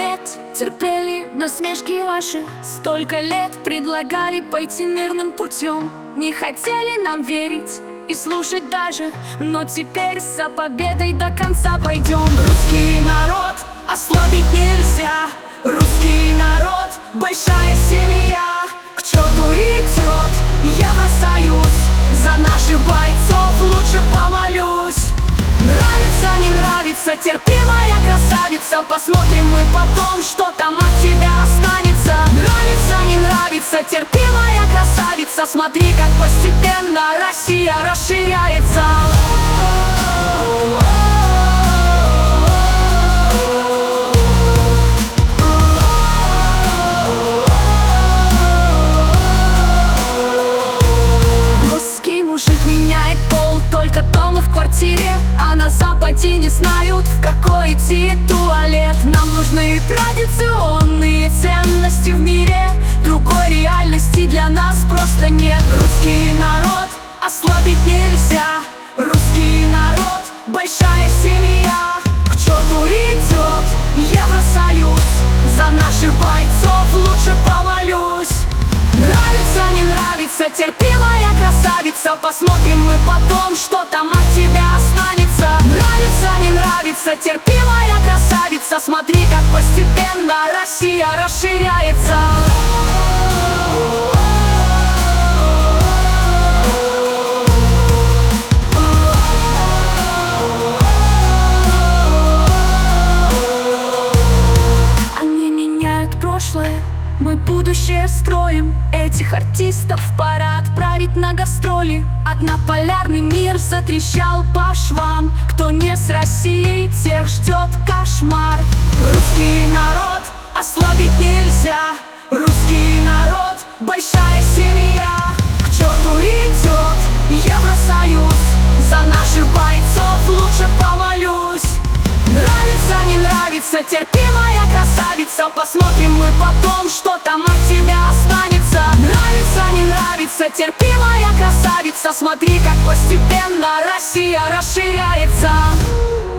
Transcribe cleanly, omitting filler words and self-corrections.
побед, терпели насмешки ваши. Столько лет предлагали пойти мирным путем, не хотели нам верить и слушать даже, но теперь за победой до конца пойдем. Русский народ, ослабить нельзя. Русский народ, большая семья. К черту идет Евросоюз, за наших бойцов лучше помолюсь. Нравится, не нравится, терпимая красавица, посмотрим мы потом, что там от тебя останется. Нравится, не нравится, терпимая красавица, смотри, как постепенно Россия расширяется. Русский мужик меняет пол, только дома в квартире, а на западе не знают, в какой идти туалет. Нам нужны традиционные ценности в мире, другой реальности для нас просто нет. Русский народ, ослабить нельзя. Русский народ, большая семья. К черту идет Евросоюз, за наших бойцов лучше помолюсь. Нравится, не нравится, терпимая красавица, посмотрим мы потом, что там от тебя останется. Нравится, не нравится, терпимая красавица, смотри, как постепенно Россия расширяется. Они меняют прошлое, мы будущее строим. Этих артистов пора отправить на гастроли. Однополярный мир затрещал по швам. Кто не с Россией, тех ждет кошмар. Русский народ, ослабить нельзя. Русский народ, большая семья. К черту идет Евросоюз, за наших бойцов лучше помолюсь. Нравится, не нравится, терпимая красавица, посмотрим мы потом, что там от тебя останется. Нравится, не нравится, терпимая красавица, смотри, как постепенно Россия расширяется.